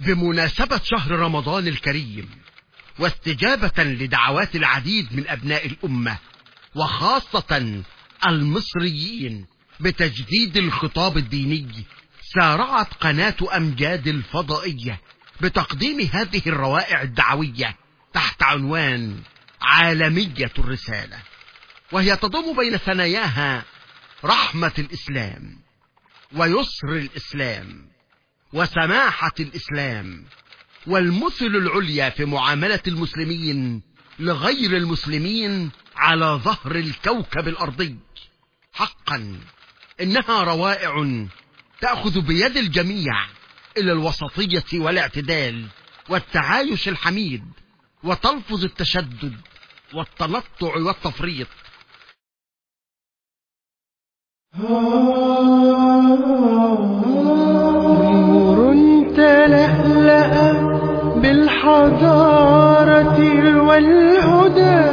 بمناسبة شهر رمضان الكريم، واستجابة لدعوات العديد من أبناء الأمة وخاصة المصريين بتجديد الخطاب الديني، سارعت قناة أمجاد الفضائية بتقديم هذه الروائع الدعوية تحت عنوان عالمية الرسالة، وهي تضم بين ثناياها رحمة الإسلام ويسر الإسلام وسماحة الإسلام، والمثل العليا في معاملة المسلمين لغير المسلمين على ظهر الكوكب الأرضي. حقا إنها روائع تأخذ بيد الجميع إلى الوسطية والاعتدال والتعايش الحميد، وتلفظ التشدد والتنطع والتفريط. نور تلألأ بالحضارة والهدى،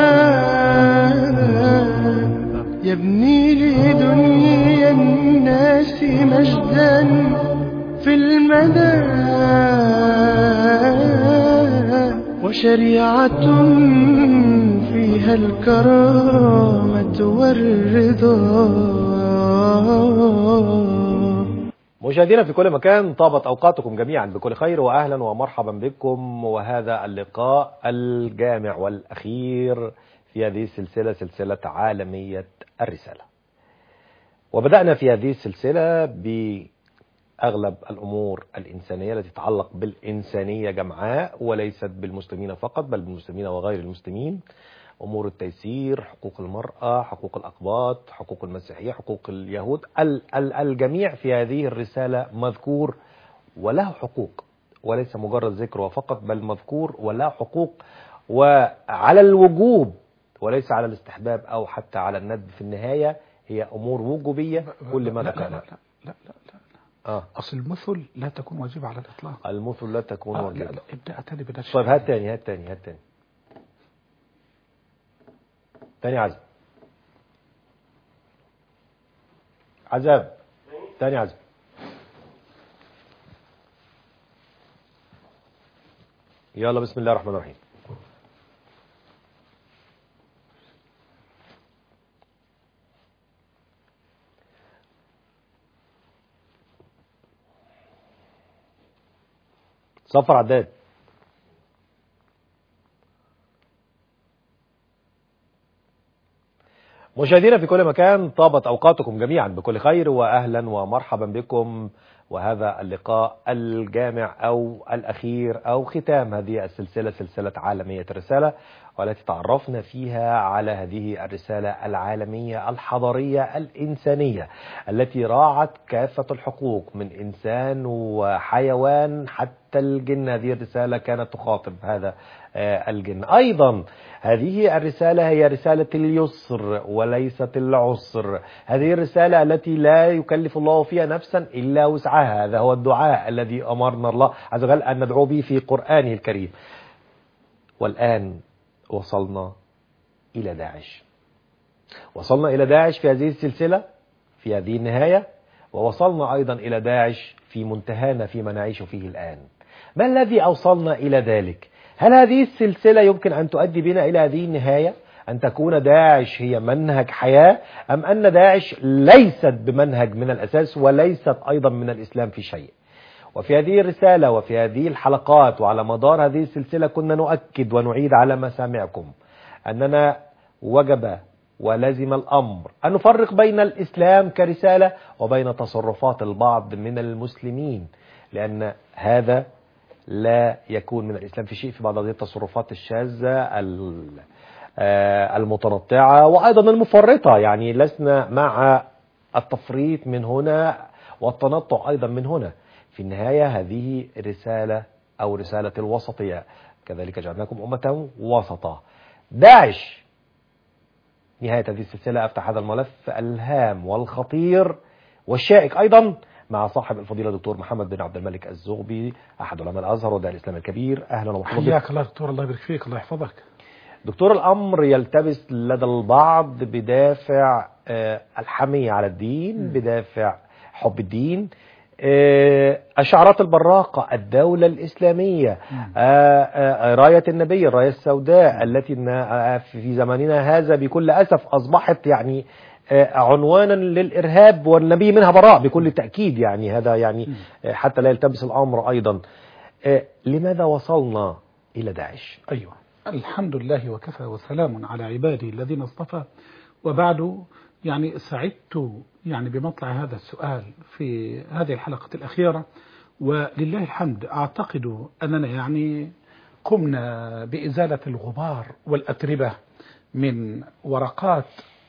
يبني لدنيا الناس مجدا في المدى، وشريعة فيها الكرامة والرضا. مشاهدينا في كل مكان، طابت أوقاتكم جميعا بكل خير، وأهلا ومرحبا بكم، وهذا اللقاء الجامع والأخير في هذه السلسلة، سلسلة عالمية الرسالة. وبدأنا في هذه السلسلة بأغلب الأمور الإنسانية التي تتعلق بالإنسانية جمعاء، وليست بالمسلمين فقط بل بالمسلمين وغير المسلمين. أمور التيسير، حقوق المرأة، حقوق الأقباط، حقوق المسيحية، حقوق اليهود، الجميع في هذه الرسالة مذكور وله حقوق، وليس مجرد ذكر فقط بل مذكور وله حقوق، وعلى الوجوب وليس على الاستحباب أو حتى على الندب. في النهاية هي أمور وجوبية كل ما ذكرنا. لا لا لا لا لا. أصل المثل لا تكون واجبة على الإطلاق. المثل لا تكون واجبة. لا ابدأ تاني بلا شيء. طيب هات تاني تاني عزب تاني عزب. يلا بسم الله الرحمن الرحيم. صفر عداد. مشاهدينا في كل مكان، طابت أوقاتكم جميعا بكل خير، وأهلا ومرحبا بكم، وهذا اللقاء الجامع أو الأخير أو ختام هذه السلسلة، سلسلة عالمية الرسالة، والتي تعرفنا فيها على هذه الرسالة العالمية الحضارية الإنسانية التي راعت كافة الحقوق من إنسان وحيوان حتى الجن. هذه الرسالة كانت تخاطب هذا الجن. أيضا هذه الرسالة هي رسالة اليسر وليست العسر. هذه الرسالة التي لا يكلف الله فيها نفسا إلا وسعها. هذا هو الدعاء الذي أمرنا الله عز وجل أن ندعو به في قرآنه الكريم. والآن وصلنا إلى داعش. وصلنا إلى داعش في هذه السلسلة في هذه النهاية، ووصلنا أيضا إلى داعش في منتهانا فيما نعيش فيه الآن. ما الذي أوصلنا إلى ذلك؟ هل هذه السلسلة يمكن أن تؤدي بنا إلى هذه النهاية، أن تكون داعش هي منهج حياة، أم أن داعش ليست بمنهج من الأساس وليست أيضا من الإسلام في شيء؟ وفي هذه الرسالة وفي هذه الحلقات وعلى مدار هذه السلسلة كنا نؤكد ونعيد على مسامعكم أننا وجب ولازم الأمر أن نفرق بين الإسلام كرسالة وبين تصرفات البعض من المسلمين، لأن هذا لا يكون من الإسلام في شيء. في بعض هذه التصرفات الشاذة المتنطعة وأيضا المفرطة، يعني لسنا مع التفريط من هنا والتنطع أيضا من هنا. في النهاية هذه رسالة أو رسالة الوسطية، كذلك جعلناكم أمة وسطا. داعش، نهاية هذه السلسلة أفتح هذا الملف الهام والخطير والشائك أيضا مع صاحب الفضيلة دكتور محمد بن عبد الملك الزغبي، أحد علماء الأزهر وداعي الإسلام الكبير. أهلا ومرحبا بك. حياك الله دكتور، الله يبارك فيك، الله يحفظك. دكتور، الأمر يلتبس لدى البعض بدافع الحمية على الدين، بدافع حب الدين، أشعارات البراقة، الدولة الإسلامية، راية النبي، الراية السوداء التي في زماننا هذا بكل أسف أصبحت يعني عنوانا للإرهاب، والنبي منها براء بكل تأكيد. يعني هذا يعني حتى لا يلتبس الأمر أيضا. لماذا وصلنا إلى داعش؟ أيوة، الحمد لله وكفى وسلام على عباده الذين اصطفى. وبعد يعني سعدت يعني بمطلع هذا السؤال في هذه الحلقة الأخيرة، ولله الحمد أعتقد أننا يعني قمنا بإزالة الغبار والأتربة من ورقات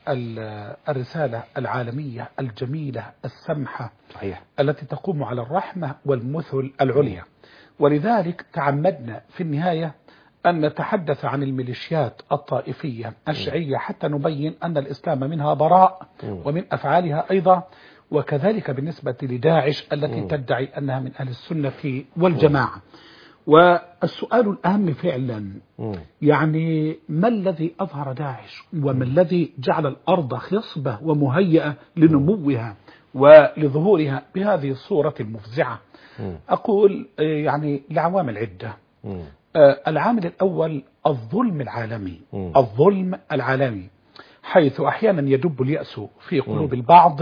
الرسالة العالمية الجميلة السمحة صحيح. التي تقوم على الرحمة والمثل العليا. ولذلك تعمدنا في النهاية أن نتحدث عن الميليشيات الطائفية الشيعية حتى نبين أن الإسلام منها براء ومن أفعالها أيضا، وكذلك بالنسبة لداعش التي تدعي أنها من أهل السنة والجماعة. والسؤال الأهم فعلا يعني ما الذي أظهر داعش وما الذي جعل الأرض خصبة ومهيئة لنموها ولظهورها بهذه الصورة المفزعة؟ أقول يعني لعوامل عدة. العامل الأول الظلم العالمي، الظلم العالمي، حيث أحيانا يدب اليأس في قلوب البعض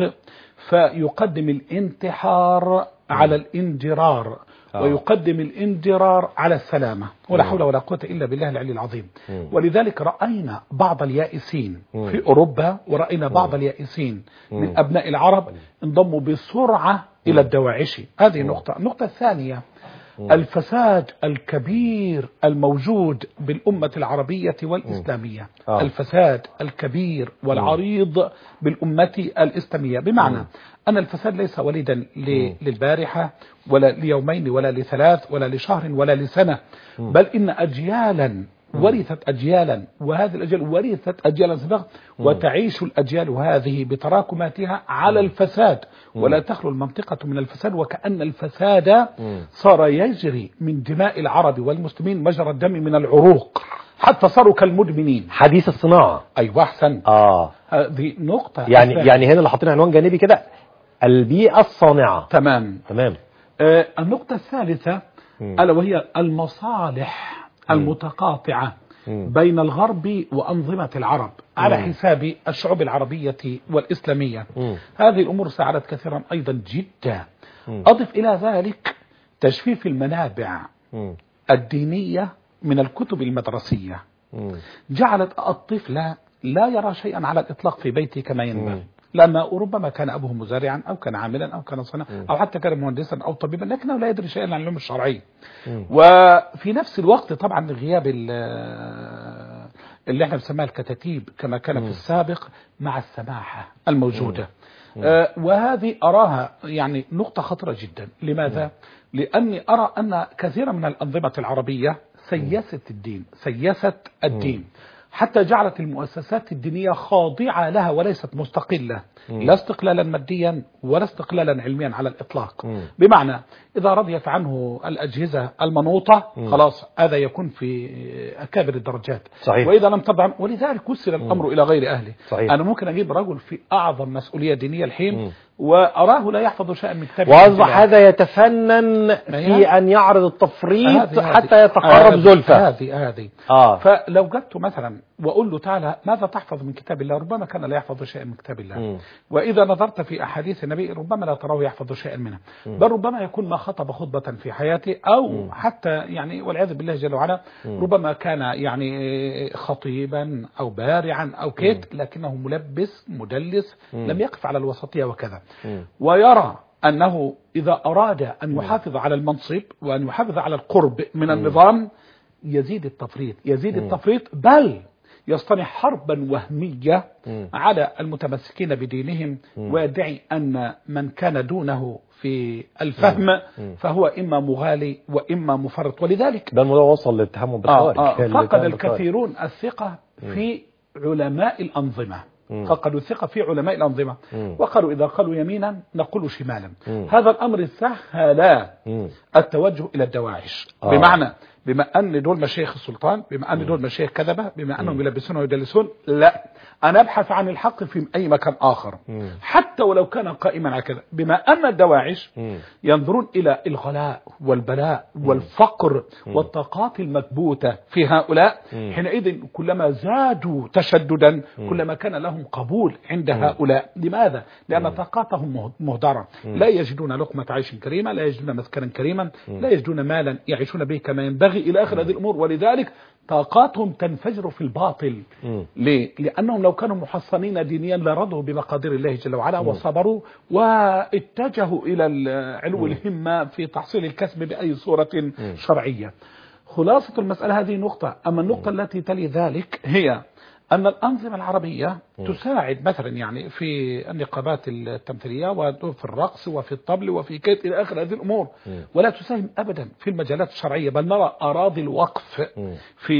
فيقدم الانتحار على الانجرار، ويقدم الانجرار على السلامة، ولا حول ولا قوة إلا بالله العلي العظيم. ولذلك رأينا بعض اليائسين في أوروبا، ورأينا بعض اليائسين من أبناء العرب انضموا بسرعة إلى الدواعش. هذه نقطة. النقطة الثانية الفساد الكبير الموجود بالأمة العربية والإسلامية، الفساد الكبير والعريض بالأمة الإسلامية، بمعنى أن الفساد ليس وليدا للبارحة ولا ليومين ولا لثلاث ولا لشهر ولا لسنة، بل إن أجيالا ورثت أجيالا، وهذه الأجيال ورثت أجيالا سبق، وتعيش الأجيال هذه بتراكماتها على الفساد، ولا تخلو المنطقة من الفساد، وكأن الفساد صار يجري من دماء العرب والمسلمين مجرى الدم من العروق، حتى صاروا كالمدمنين. حديث الصناعة. أيوة أحسن. هذه نقطة. يعني هنا اللي حاطين عنوان جانبي كده، البيئة الصانعة. تمام. النقطة الثالثة ألا وهي المصالح المتقاطعة بين الغرب وأنظمة العرب على حساب الشعوب العربية والإسلامية. هذه الأمور ساعدت كثيرا أيضا جدا. أضف إلى ذلك تجفيف المنابع الدينية من الكتب المدرسية، جعلت الطفل لا يرى شيئا على الإطلاق في بيته كما ينبغي، لأن ربما كان أبوه مزارعا أو كان عاملا أو كان صناعا أو حتى كان مهندسا أو طبيبا، لكنه لا يدري شيئا عن العلوم الشرعية. وفي نفس الوقت طبعا غياب اللي احنا بنسميها الكتاتيب كما كان في السابق مع السماحة الموجودة. وهذه أراها يعني نقطة خطرة جدا. لماذا؟ لأني أرى أن كثيرا من الأنظمة العربية سيست الدين حتى جعلت المؤسسات الدينية خاضعة لها وليست مستقلة، لا استقلالا ماديا ولا استقلالا علميا على الإطلاق. بمعنى إذا رضيت عنه الأجهزة المنوطة خلاص هذا يكون في أكابر الدرجات. صحيح. وإذا لم تدعم، ولذلك وصل الأمر إلى غير أهله. صحيح. أنا ممكن أجيب رجل في أعظم مسؤولية دينية الحين وأراه لا يحفظ شيئا من كتاب، وأصبح هذا يتفنن في أن يعرض التفريط حتى يتقرب زلفة. هذه فلو جدت مثلا وأقول له تعالى ماذا تحفظ من كتاب الله، ربما كان لا يحفظ شيئا من كتاب الله. وإذا نظرت في أحاديث النبي ربما لا تراه يحفظ شيئا منها، بل ربما يكون ما خطب خطبة في حياته، أو حتى يعني والعياذ بالله جل وعلا ربما كان يعني خطيبا أو بارعا أو كيت، لكنه ملبس مدلس لم يقف على الوسطية وكذا. ويرى أنه إذا أراد أن يحافظ على المنصب وأن يحافظ على القرب من النظام يزيد التفريط، بل يصطنع حربا وهمية على المتمسكين بدينهم، ويدعي أن من كان دونه في الفهم فهو إما مغالي وإما مفرط. ولذلك ده الموضوع وصل للتهم بالخوارج. فقد الكثيرون الثقة في علماء الأنظمة، فقدوا الثقة في علماء الأنظمة، وقالوا إذا قالوا يمينا نقول شمالا. هذا الأمر سهل التوجه إلى الدواعش، بمعنى بما أن دول مشايخ السلطان، بما أن دول مشايخ كذبة، بما أنهم يلبسون ويدلسون. لا، أنا أبحث عن الحق في أي مكان آخر حتى ولو كان قائما على كذا. بما أن الدواعش ينظرون إلى الغلاء والبلاء والفقر والطاقات المكبوتة في هؤلاء، حينئذ كلما زادوا تشددا كلما كان لهم قبول عند هؤلاء. لماذا؟ لأن طاقاتهم مهدرة، لا يجدون لقمة عيش كريمة، لا يجدون مسكنا كريما، لا يجدون مالا يعيشون به كما ينبغي إلى آخر هذه الأمور. ولذلك طاقاتهم تنفجر في الباطل. ليه؟ لأنهم لو كانوا محصنين دينيا لرضوا بمقادير الله جل وعلا وصبروا واتجهوا إلى علو الهمة في تحصيل الكسب بأي صورة شرعية. خلاصة المسألة هذه نقطة. أما النقطة التي تلي ذلك هي أن الأنظمة العربية تساعد مثلا يعني في النقابات التمثيلية وفي الرقص وفي الطبل وفي كيت إلى آخر هذه الأمور، ولا تساهم أبدا في المجالات الشرعية، بل نرى أراضي الوقف في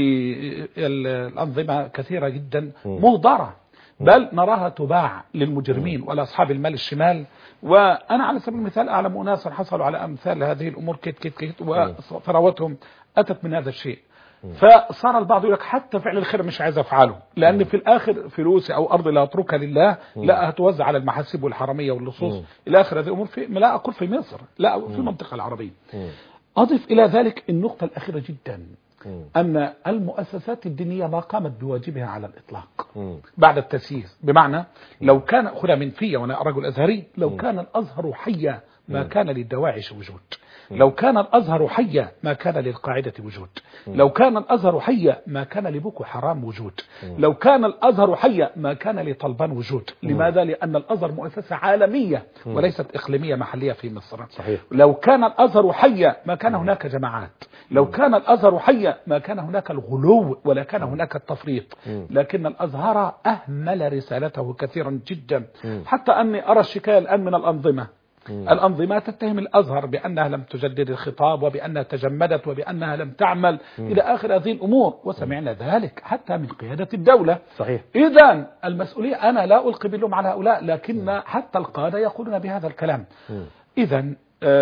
الأنظمة كثيرة جدا مهدرة، بل نراها تباع للمجرمين ولأصحاب المال الشمال. وأنا على سبيل المثال أعلم أناسا حصلوا على أمثال هذه الأمور كيت وثروتهم أتت من هذا الشيء. فصار البعض يقول لك حتى فعل الخير مش عايز افعله، لان في الاخر فلوسي او ارضي لا اتركها لله، لا هتوزع على المحاسب والحراميه واللصوص الى اخر هذه الامور، في لا اقول في مصر، لا في المنطقه العربيه. اضف الى ذلك النقطه الاخيره جدا، ان المؤسسات الدينيه ما قامت بواجبها على الاطلاق بعد التسييس. بمعنى لو كان خذها من فيا وانا رجل ازهري، لو كان الازهر حيا ما كان للدواعش وجود، لو كان الأزهر حيا ما كان للقاعدة وجود، لو كان الأزهر حيا ما كان لبوكو حرام وجود، لو كان الأزهر حيا ما كان لطلبان وجود. لماذا؟ لأن الأزهر مؤسسة عالمية وليست إقليمية محلية في مصر. صحيح. لو كان الأزهر حيا ما كان هناك جماعات، لو كان الأزهر حيا ما كان هناك الغلو ولا كان هناك التفريط. لكن الأزهر أهمل رسالته كثيرا جدا، حتى أني أرى الشكاية الآن من الأنظمة. الأنظمة تتهم الأزهر بأنها لم تجدد الخطاب وبأنها تجمدت وبأنها لم تعمل إلى آخر هذه الأمور، وسمعنا ذلك حتى من قيادة الدولة. صحيح. إذن المسؤولية، أنا لا ألقي باللوم على هؤلاء، لكن حتى القادة يقولون بهذا الكلام. إذن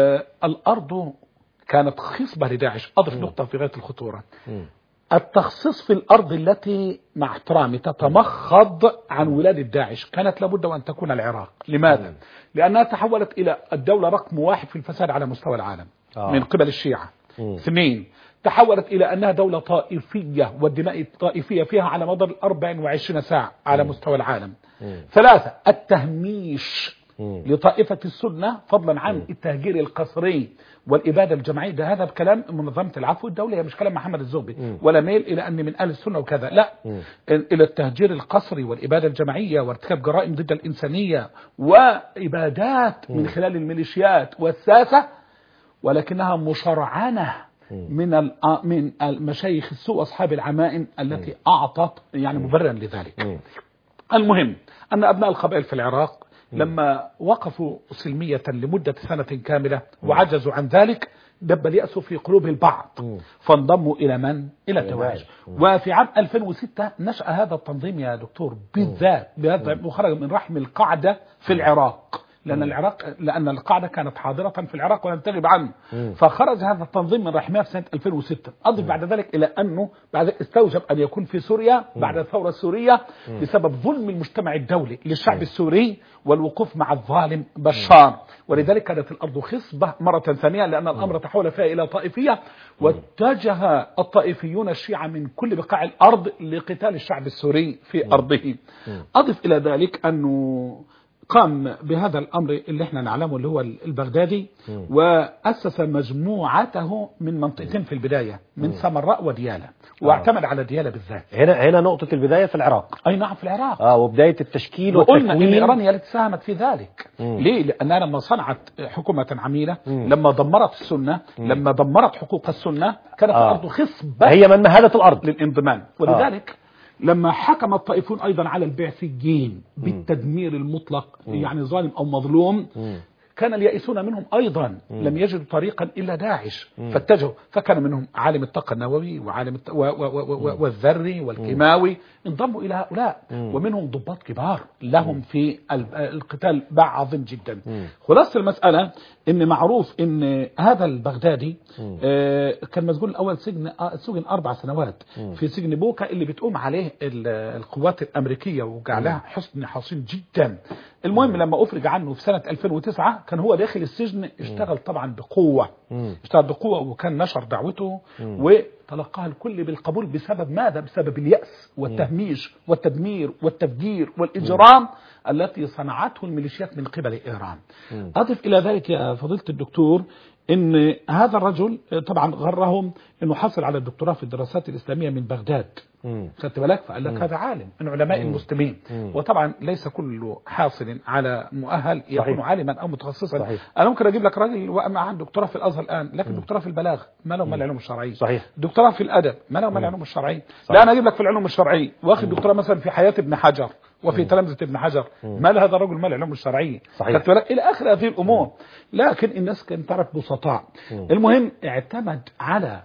الأرض كانت خصبة لداعش. أضف نقطة في غاية الخطورة، التخصيص في الأرض التي مع احترامي تتمخض عن ولادة داعش كانت لابد وأن تكون العراق. لماذا؟ لأنها تحولت إلى الدولة رقم 1 في الفساد على مستوى العالم من قبل الشيعة. 2، تحولت إلى أنها دولة طائفية والدماء الطائفية فيها على مدار 24 ساعة على مستوى العالم. 3، التهميش لطائفة السنة فضلا عن التهجير القسري والإبادة الجماعية. ده هذا بكلام منظمة العفو الدولية، مش كلام محمد الزغبي، ولا ميل إلى أني من أهل السنة وكذا، لا، إلى التهجير القسري والإبادة الجماعية وارتكاب جرائم ضد الإنسانية وإبادات من خلال الميليشيات والساسة، ولكنها مشرعنة من المشايخ السوء أصحاب العمائم التي أعطت يعني مبررا لذلك. المهم أن أبناء القبائل في العراق لما وقفوا سلمية لمدة سنة كاملة وعجزوا عن ذلك دب اليأس في قلوب البعض، فانضموا إلى من؟ إلى الدواعش. وفي عام 2006 نشأ هذا التنظيم يا دكتور بالذات وخرج من رحم القاعدة في العراق، لأن القاعدة كانت حاضرة في العراق ولم تغب عنه، فخرج هذا التنظيم من رحمها في سنة 2006. أضف بعد ذلك إلى أنه بعد استوجب أن يكون في سوريا بعد الثورة السورية بسبب ظلم المجتمع الدولي للشعب السوري والوقوف مع الظالم بشار، ولذلك كانت الأرض خصبة مرة ثانية، لأن الأمر تحول فيها إلى طائفية، واتجه الطائفيون الشيعة من كل بقاع الأرض لقتال الشعب السوري في أرضه. أضف إلى ذلك أنه قام بهذا الأمر اللي احنا نعلمه اللي هو البغدادي، وأسس مجموعته من منطقتين في البداية، من سمراء وديالى، واعتمد على ديالى بالذات. هنا نقطة البداية في العراق. أي نعم في العراق. وبداية التشكيل وقلنا إن إيران هي التي ساهمت في ذلك. ليه؟ لأنها لما صنعت حكومة عميلة، لما دمرت السنة، لما دمرت حقوق السنة، كانت الأرض خصبة، هي من مهدت الأرض للانضمام. ولذلك لما حكم الطائفون أيضا على البعثيين بالتدمير المطلق، يعني ظالم أو مظلوم، كان اليائسون منهم أيضا لم يجدوا طريقا إلا داعش فاتجهوا، فكان منهم عالم الطاقة النووي وعالم والذري والكيماوي انضموا إلى هؤلاء، ومنهم ضباط كبار لهم في القتال باع عظيم جدا. خلاصة المسألة إن معروف إن هذا البغدادي كان مسجون الأول سجن 4 سنوات في سجن بوكا اللي بتقوم عليه القوات الأمريكية وجعلها حصن حصين جدا. المهم لما أفرج عنه في سنة 2009 كان هو داخل السجن اشتغل طبعا بقوة، اشتغل بقوة وكان نشر دعوته وتلقاها الكل بالقبول. بسبب ماذا؟ بسبب اليأس والتهميش والتدمير والتفجير والإجرام التي صنعته الميليشيات من قبل إيران. أضف إلى ذلك يا فضيلة الدكتور إن هذا الرجل طبعا غرهم إنه حصل على الدكتوراه في الدراسات الإسلامية من بغداد، خدت بالك؟ فقال لك هذا عالم من علماء المسلمين. وطبعا ليس كل حاصل على مؤهل يكون عالما أو متخصصا. صحيح. أنا ممكن أجيب لك راجل معه دكتوراه في الأزهر الآن لكن دكتوراه في البلاغ ما له من العلوم الشرعية. صحيح. دكتوراه في الأدب ما له من العلوم الشرعية. لا أنا أجيب لك في العلوم الشرعية واخد دكتوراه مثلا في حياة ابن حجر وفي تلامذة ابن حجر ما له هذا الرجل ما له العلوم الشرعية. خدت بالك؟ إلى آخر هذه الأمور. لكن الناس كانت تعرف بسطاء. المهم اعتمد على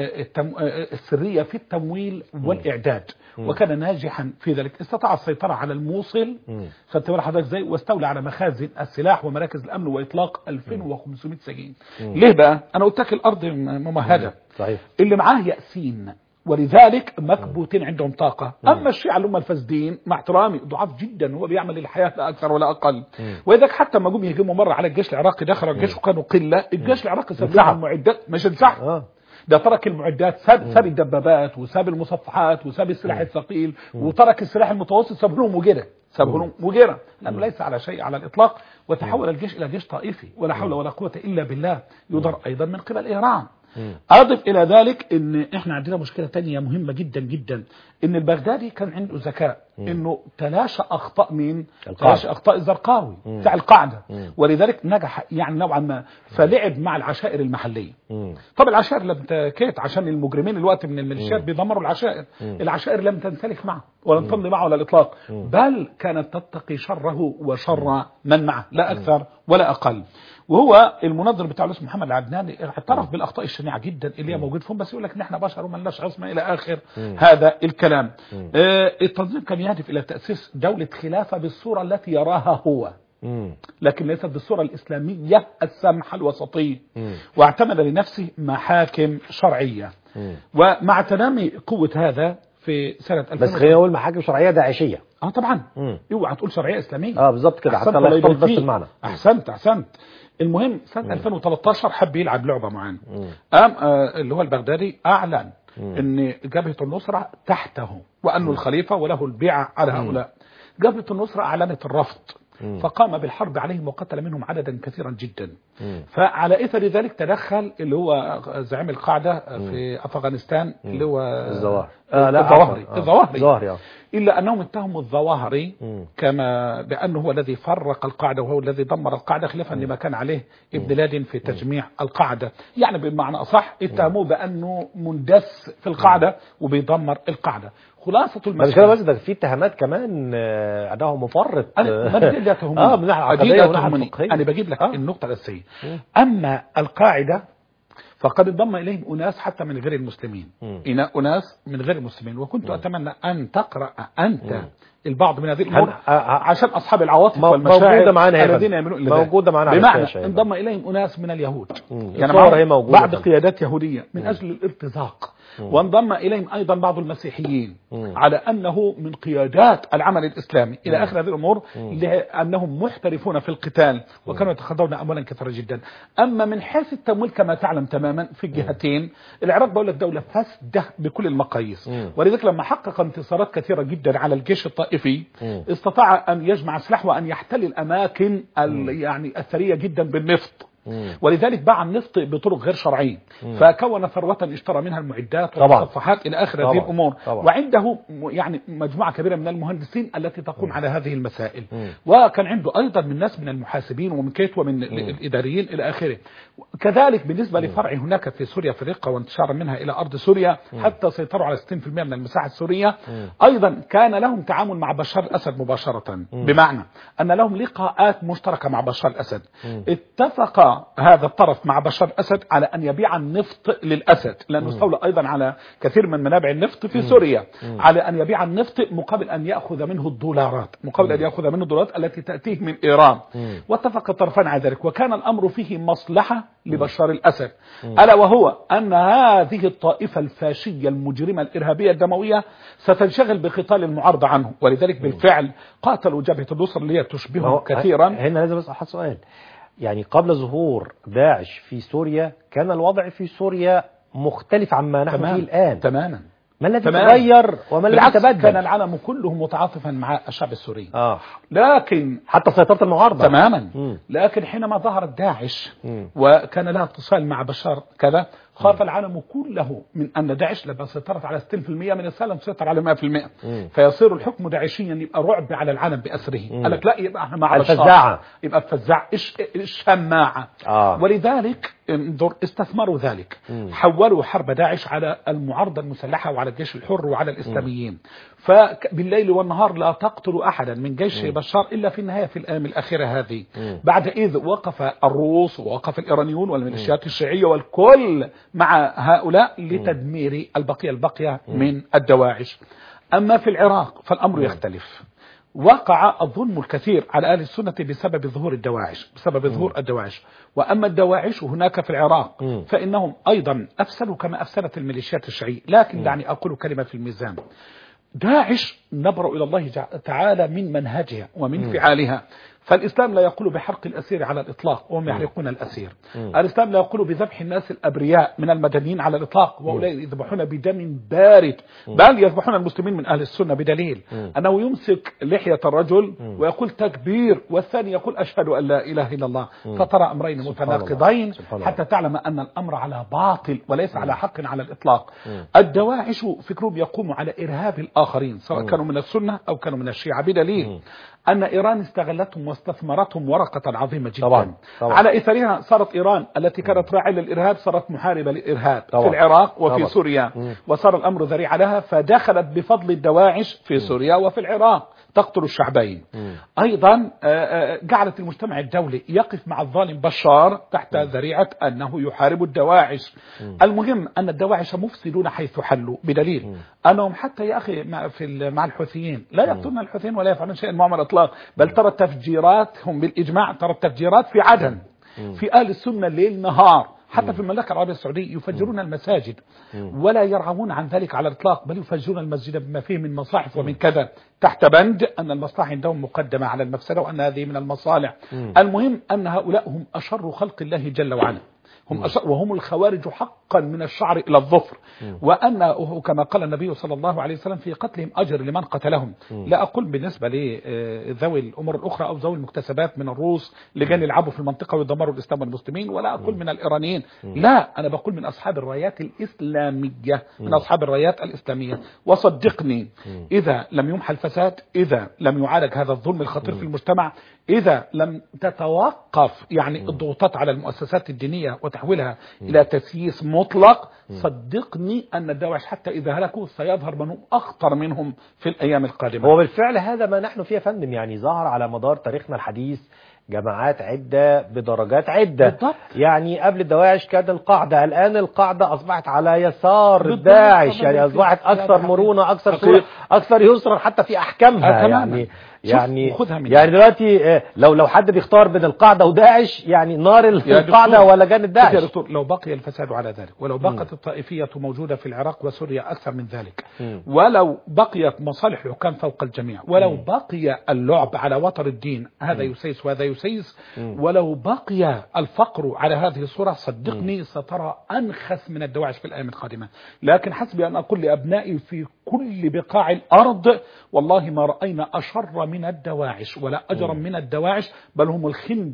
السرية في التمويل والإعداد وكان ناجحا في ذلك. استطاع السيطرة على الموصل، خدت بالك حضرتك ازاي، واستولى على مخازن السلاح ومراكز الأمن وإطلاق 2500 سجين. ليه بقى؟ أنا قلت لك الأرض ممهدة. صحيح. اللي معاه يأسين ولذلك مكبوتين عندهم طاقة. أما الشيعة اللي هم الفاسدين مع احترامي ضعاف جدا، هو بيعمل الحياة لا أكثر ولا أقل. وإذا حتى ما جم يهجموا مرة على الجيش العراقي دخل الجيش وكانوا قلة، الجيش العراقي ساب لهم المعدات مش انسحب، ده ترك المعدات، ساب الدبابات وساب المصفحات وساب السلاح الثقيل وترك السلاح المتوسط، ساب لهم وجيرة لأنه ليس على شيء على الإطلاق. وتحول الجيش إلى جيش طائفي ولا حول ولا قوة إلا بالله، يضر أيضا من قبل إيران. أضف إلى ذلك إن إحنا عندنا مشكلة تانية مهمة جدا جدا، إن البغدادي كان عنده ذكاء إنه تلاشى أخطاء مين؟ تلاشى أخطاء الزرقاوي بتاع القاعدة، ولذلك نجح يعني نوعا ما، فلعب مع العشائر المحلية. طب العشائر لم تكيت عشان المجرمين الوقت من الميليشيات بيدمروا العشائر لم تنسلك معه ولم تمضي معه على الإطلاق، بل كانت تتقي شره وشر من معه لا أكثر ولا أقل. وهو المنظر بتاع اسمه محمد العدناني اعترف بالاخطاء الشنيعه جدا اللي هي موجود فيهم، بس يقول لك ان احنا بشر وما لناش عصمه الى اخر هذا الكلام. التنظيم كان يهدف الى تاسيس دوله خلافه بالصوره التي يراها هو، لكن ليست بالصوره الاسلاميه السمحه الوسطيه، واعتمد لنفسه محاكم شرعيه. ومع تنامي قوه هذا في سنه 2000 بس خلينا نقول محاكم شرعيه داعشيه. طبعا اوعى تقول شرعيه اسلاميه. بالظبط كده، حتى لا يختلط بس المعنى. احسنت. المهم سنه 2013 حب يلعب لعبه معانا. اللي هو البغدادي اعلن ان جبهه النصره تحته وانه الخليفه وله البيعه على هؤلاء. جبهه النصره اعلنت الرفض، فقام بالحرب عليهم وقتل منهم عددا كثيرا جدا. فعلى اثر ذلك تدخل اللي هو زعيم القاعده في افغانستان اللي هو الظواهري. إلا أنهم اتهموا الظواهري كما بأنه هو الذي فرق القاعدة وهو الذي دمر القاعدة، خلافا لما كان عليه ابن لادن في تجميع القاعدة. يعني بمعنى أصح اتهموه بأنه مندس في القاعدة وبيدمر القاعدة. خلاصة المسألة بس ده في اتهامات كمان أنه مفرط. أنا من ناحية أنا بجيب لك النقطة الأساسية. أما القاعدة فقد انضم إليهم أناس حتى من غير المسلمين، أناس من غير المسلمين. وكنت أتمنى أن تقرأ أنت البعض من هذه الأمور عشان أصحاب العواطف والمشاعر الذين يعملون موجودة معنا. بمعنى انضم إليهم أناس من اليهود، يعني بعض قيادات يهودية من أجل الارتزاق، وانضم إليهم أيضا بعض المسيحيين على أنه من قيادات العمل الإسلامي إلى آخر هذه الأمور، لأنهم محترفون في القتال وكانوا يتخذون أموالا كثيرة جدا. أما من حيث التمويل كما تعلم تماما في الجهتين، العراق بقول لك دولة فاسدة بكل المقاييس، ولذلك لما حقق انتصارات كثيرة جدا على الجيش الطائفي استطاع أن يجمع سلاح وأن يحتل الأماكن يعني الثرية جدا بالنفط. ولذلك باع النفط بطرق غير شرعية، فكون ثروة اشترى منها المعدات والمصفحات إلى آخر هذه الأمور. وعنده يعني مجموعة كبيرة من المهندسين التي تقوم على هذه المسائل. وكان عنده أيضا من ناس من المحاسبين ومن كيت ومن الإداريين إلى آخره. كذلك بالنسبة لفرع هناك في سوريا في رقة وانتشارا منها إلى أرض سوريا حتى سيطروا على 60% من المساحة السورية. أيضا كان لهم تعامل مع بشار الأسد مباشرة، بمعنى أن لهم لقاءات مشتركة مع بشار الأسد. اتفق هذا الطرف مع بشار الأسد على أن يبيع النفط للأسد، لأنه استولى أيضا على كثير من منابع النفط في سوريا، على أن يبيع النفط مقابل أن يأخذ منه الدولارات، التي تأتيه من إيران. واتفق الطرفان على ذلك، وكان الأمر فيه مصلحة لبشار الأسد، ألا وهو أن هذه الطائفة الفاشية المجرمة الإرهابية الدموية ستنشغل بقتال المعارضة عنه. ولذلك بالفعل قاتلوا جبهة النصر اللي هي تشبههم كثيرا. هنا لازم أسأل سؤال، يعني قبل ظهور داعش في سوريا كان الوضع في سوريا مختلف عما نحن فيه الآن تماما. ما الذي تغير وما الذي تبدل؟ كان العالم كله متعاطفا مع الشعب السوري، لكن حتى سيطرة المعارضة تماما. لكن حينما ظهرت داعش وكان لها اتصال مع بشار كذا، خاف العالم كله من أن داعش لما سيطرت على 60% من السالم سيطر على 100%، فيصير الحكم داعشيا، يبقى رعب على العالم بأسره. قال لك لا، يبقى احنا مع الفزاعة، يبقى الفزاعة الشماعة. ولذلك استثمروا ذلك، حولوا حرب داعش على المعارضة المسلحة وعلى الجيش الحر وعلى الإسلاميين. فبالليل والنهار لا تقتل أحدا من جيش بشار إلا في النهاية في الأيام الأخيرة هذه، بعد إذ وقف الروس ووقف الإيرانيون والميليشيات الشيعية والكل مع هؤلاء لتدمير البقية من الدواعش. أما في العراق فالأمر يختلف. وقع الظلم الكثير على أهل السنة بسبب ظهور الدواعش، وأما الدواعش هناك في العراق فإنهم أيضا أفسدوا كما أفسدت الميليشيات الشيعية. لكن دعني أقول كلمة في الميزان. داعش نبرأ إلى الله تعالى من منهجها ومن فعالها. فالإسلام لا يقول بحرق الأسير على الإطلاق وهم يحرقون الأسير. الإسلام لا يقول بذبح الناس الأبرياء من المدنيين على الإطلاق، وأولئك يذبحون بدم بارد، بل يذبحون المسلمين من أهل السنة بدليل أنه يمسك لحية الرجل ويقول تكبير، والثاني يقول أشهد أن لا إله إلا الله. فترى أمرين متناقضين حتى تعلم أن الأمر على باطل وليس على حق على الإطلاق. الدواعش فكرهم يقوم على إرهاب الآخرين سواء كانوا من السنة أو كانوا من الشيعة، بدليل أن إيران استغلتهم واستثمرتهم ورقة عظيمة جدا. طبعا. على إثرها صارت إيران التي كانت راعية للإرهاب صارت محاربة للإرهاب في العراق وفي سوريا، وصار الأمر ذريعة لها، فدخلت بفضل الدواعش في سوريا وفي العراق تقتل الشعبين. أيضا جعلت المجتمع الدولي يقف مع الظالم بشار تحت ذريعة أنه يحارب الدواعش. المهم أن الدواعش مفسدون حيث حلوا، بدليل أنهم حتى يا أخي مع الحوثيين لا يقتلون الحوثيين ولا يفعلون شيئا معهم على الإطلاق، بل ترى التفجيرات هم بالإجماع، ترى التفجيرات في عدن في أهل السنة ليل نهار، حتى في المملكة العربية السعودية يفجرون المساجد ولا يرعون عن ذلك على الإطلاق، بل يفجرون المسجد بما فيه من مصاحف ومن كذا، تحت بند أن المصلحة عندهم مقدمة على المفسدة وأن هذه من المصالح. المهم أن هؤلاء هم أشر خلق الله جل وعلا، وهم الخوارج حقا من الشعر إلى الظفر، وأنه كما قال النبي صلى الله عليه وسلم في قتلهم أجر لمن قتلهم. لا أقول بالنسبة لذوي الأمور الأخرى أو ذوي المكتسبات من الروس اللي كانوا يلعبوا في المنطقة ويدمروا الإسلام والمسلمين، ولا أقول من الإيرانيين، لا، أنا بقول من أصحاب الرايات الإسلامية، من أصحاب الرايات الإسلامية. وصدقني إذا لم يمحى الفساد، إذا لم يعالج هذا الظلم الخطير في المجتمع، إذا لم تتوقف يعني الضغوطات على المؤسسات الدينية وتحويلها إلى تسييس مطلق، صدقني أن الدواعش حتى إذا هلكوا سيظهر من هم أخطر منهم في الأيام القادمة. هو بالفعل هذا ما نحن فيه يا فندم، يعني ظهر على مدار تاريخنا الحديث جماعات عدة بدرجات عدة. بالضبط. يعني قبل الدواعش كانت القاعدة، الآن القاعدة أصبحت على يسار داعش، يعني أصبحت أكثر مرونة، أكثر يسرا حتى في أحكامها. يعني دلوقتي لو حد بيختار بين القاعدة وداعش، يعني نار القاعدة ولا جانب داعش. يا دكتور، لو بقي الفساد على ذلك، ولو بقت الطائفية موجودة في العراق وسوريا أكثر من ذلك، ولو بقيت مصالح الحكام فوق الجميع، ولو بقي اللعب على وتر الدين، هذا يسيس وهذا يسيس، ولو بقي الفقر على هذه الصورة، صدقني سترى أنخس من الدواعش في الأيام القادمة. لكن حسبي أن أقول لأبنائي في كل بقاع الأرض، والله ما رأينا أشر من الدواعش ولا أجرم من الدواعش، بل هم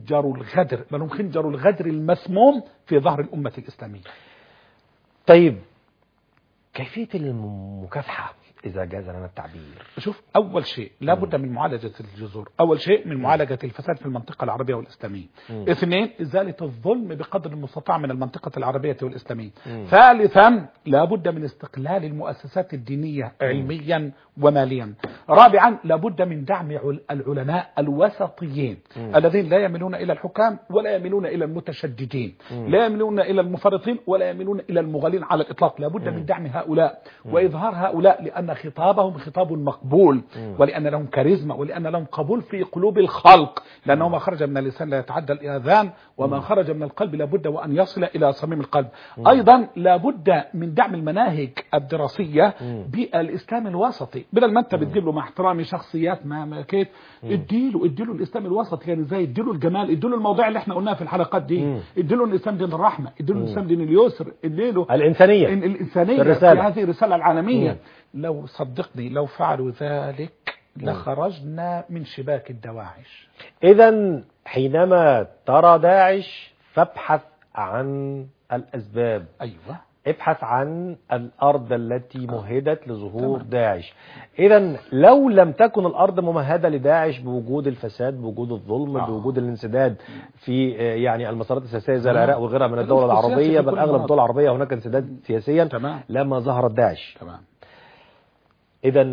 خنجر الغدر المسموم في ظهر الأمة الإسلامية. طيب كيفية المكافحة إذا جاز لنا التعبير؟ شوف، أول شيء لابد من معالجة الجذور، أول شيء من معالجة الفساد في المنطقة العربية والإسلامية. اثنين، إزالة الظلم بقدر المستطاع من المنطقة العربية والإسلامية. ثالثا، لابد من استقلال المؤسسات الدينية علميا وماليا. رابعا، لابد من دعم العلماء الوسطيين الذين لا يميلون إلى الحكام ولا يميلون إلى المتشددين، لا يميلون إلى المفرطين ولا يميلون إلى المغالين على الإطلاق. لابد من دعم هؤلاء وإظهار هؤلاء، لأن خطابهم خطاب مقبول، ولأن لهم كاريزما، ولأن لهم قبول في قلوب الخلق، لأنه ما خرج من اللسان لا يتعدى الإذان، وما خرج من القلب لابد وأن يصل إلى صميم القلب. أيضا لابد من دعم المناهج الدراسية بالإسلام الوسطي، بدل ما أنت بتجيب له مع احترامي شخصيات ما كيف، اديله الإسلام الوسطي. يعني زي اديله الجمال، اديله المواضيع اللي احنا قلناها في الحلقات دي، اديله الإسلام دين الرحمة، اديله الإسلام دين اليسر، اديله الإنسانية في هذه الرسالة العالمية. لو صدقني لو فعلوا ذلك لخرجنا من شباك الدواعش. إذا حينما ترى داعش فابحث عن الأسباب. أيوة، ابحث عن الأرض التي مهدت لظهور داعش. إذا لو لم تكن الأرض ممهدة لداعش بوجود الفساد، بوجود الظلم، بوجود الانسداد في يعني المسارات السياسية زي العراق وغيرها من الدول العربية، بل أغلب الدول العربية هناك انسداد سياسيا، لما ظهرت داعش. إذا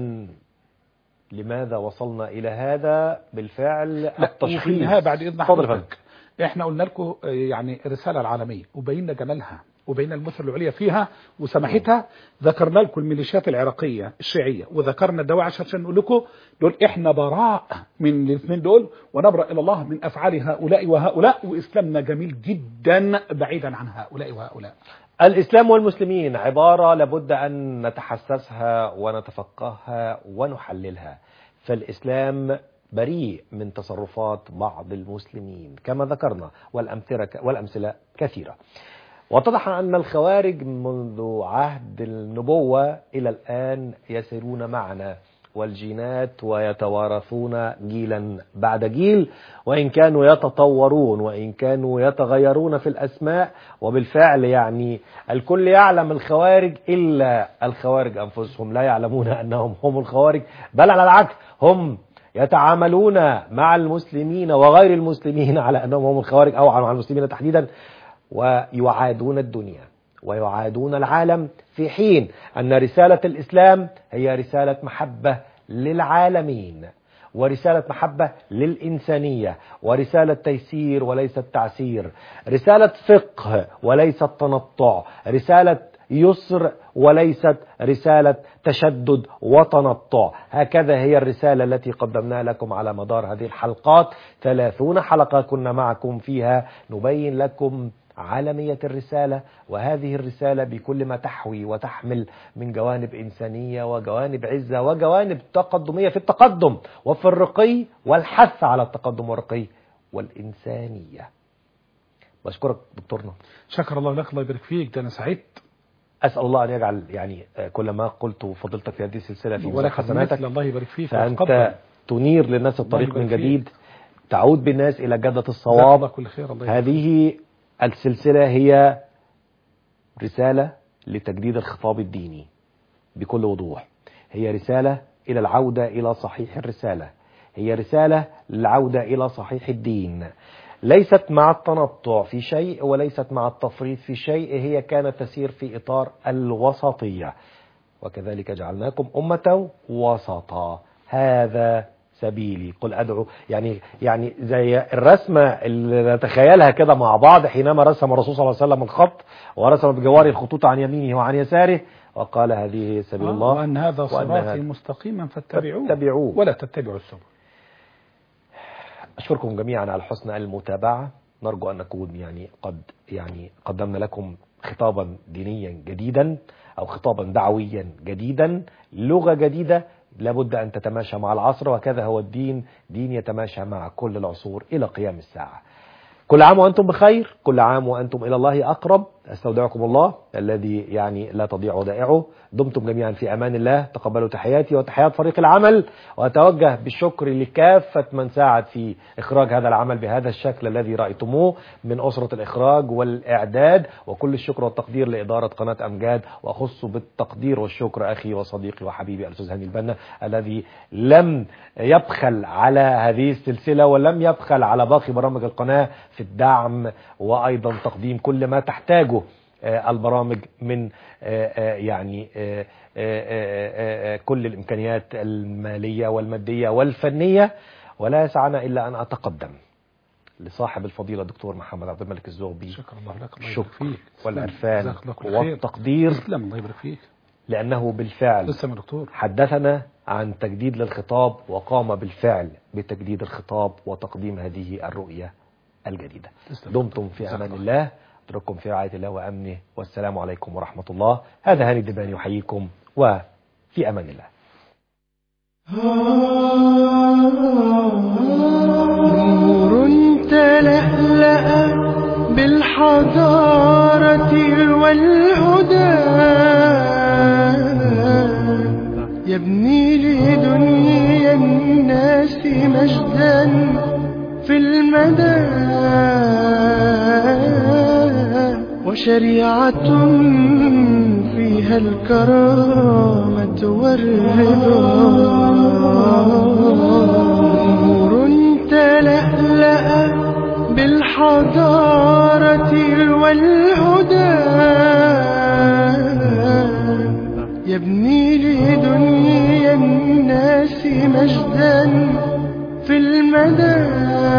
لماذا وصلنا إلى هذا بالفعل التشخيص؟ وفي النهاية بعد إذن حضرتك، احنا قلنا لكم يعني الرسالة العالمية وبينا جمالها وبين المثل العليا فيها وسماحتها. ذكرنا لكم الميليشيات العراقية الشيعية، وذكرنا الدواعش عشان نقول لكم دول احنا براء من الاثنين دول، ونبرأ إلى الله من أفعال هؤلاء وهؤلاء، وإسلامنا جميل جدا بعيدا عن هؤلاء وهؤلاء. الإسلام والمسلمين عبارة لابد أن نتحسسها ونتفقهها ونحللها. فالإسلام بريء من تصرفات بعض المسلمين كما ذكرنا، والأمثلة كثيرة. واتضح أن الخوارج منذ عهد النبوة إلى الآن يسيرون معنا والجينات ويتوارثون جيلا بعد جيل، وإن كانوا يتطورون وإن كانوا يتغيرون في الأسماء. وبالفعل يعني الكل يعلم الخوارج إلا الخوارج أنفسهم لا يعلمون أنهم هم الخوارج، بل على العكس هم يتعاملون مع المسلمين وغير المسلمين على أنهم هم الخوارج، أو مع المسلمين تحديدا، ويعادون الدنيا ويعادون العالم، في حين أن رسالة الإسلام هي رسالة محبة للعالمين، ورسالة محبة للإنسانية، ورسالة تيسير وليست تعسير، رسالة فقه وليست تنطع، رسالة يسر وليست رسالة تشدد وتنطع. هكذا هي الرسالة التي قدمناها لكم على مدار هذه الحلقات. 30 حلقة كنا معكم فيها نبين لكم عالمية الرسالة، وهذه الرسالة بكل ما تحوي وتحمل من جوانب إنسانية وجوانب عزة وجوانب تقدمية في التقدم وفي الرقي والحث على التقدم والرقي والإنسانية. بشكرك دكتورنا. شكر الله لك، الله يبارك فيك، ده أنا سعيد. أسأل الله أن يجعل يعني كل ما قلت فضلتك في هذه السلسلة في ميزان حسناتك، الله يبارك فيك، فأنت تنير للناس الطريق من جديد، تعود بالناس إلى جدة الصواب. كل خير، الله هذه السلسلة هي رسالة لتجديد الخطاب الديني بكل وضوح، هي رسالة إلى العودة إلى صحيح الرسالة، هي رسالة للعودة إلى صحيح الدين، ليست مع التنطع في شيء وليست مع التفريط في شيء، هي كانت تسير في إطار الوسطية. وكذلك جعلناكم أمة وسطا، هذا سبيلي قل أدعو. يعني زي الرسمة اللي نتخيلها كده مع بعض حينما رسم الرسول صلى الله عليه وسلم الخط ورسم بجواره الخطوط عن يمينه وعن يساره وقال هذه سبيل الله وأن هذا صراطي مستقيما فاتبعوه ولا تتبعوا السبل. أشكركم جميعا على حسن المتابعة. نرجو أن نكون قد قدمنا لكم خطابا دينيا جديدا أو خطابا دعويا جديدا، لغة جديدة لابد أن تتماشى مع العصر، وكذا هو الدين، دين يتماشى مع كل العصور إلى قيام الساعة. كل عام وأنتم بخير، كل عام وأنتم إلى الله أقرب. استودعكم الله الذي يعني لا تضيع ودائعه. دمتم جميعا في أمان الله. تقبلوا تحياتي وتحيات فريق العمل، وأتوجه بالشكر لكافة من ساعد في إخراج هذا العمل بهذا الشكل الذي رأيتموه من أسرة الإخراج والإعداد، وكل الشكر والتقدير لإدارة قناة أمجاد، وأخص بالتقدير والشكر أخي وصديقي وحبيبي الأستاذ هاني البنا الذي لم يبخل على هذه السلسلة ولم يبخل على باقي برامج القناة في الدعم وأيضا تقديم كل ما تحتاجه البرامج من يعني كل الإمكانيات المالية والمادية والفنية. ولا يسعنا إلا أن أتقدم لصاحب الفضيلة الدكتور محمد عبد الملك الزغبي شكر الله لك، الله الشكر يبارك فيك، والعرفان والتقدير، والتقدير، الله يبارك فيك، لأنه بالفعل تسلم يا دكتور. حدثنا عن تجديد للخطاب وقام بالفعل بتجديد الخطاب وتقديم هذه الرؤية الجديدة. دمتم في أمان الله، اترككم في رعاية الله وأمنه، والسلام عليكم ورحمة الله. هذا هاني الدباني يحييكم، وفي أمان الله. نور تلألأ بالحضارة والهدى يبني لدنيا الناس مجدا في المدى، وشريعة فيها الكرامة والرضا. نور تلألأ بالحضارة والهدى يبني لدنيا الناس مجدا في المدى،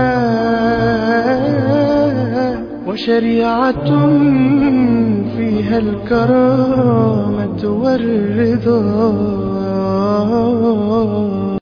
وشريعة فيها الكرامة والرضا.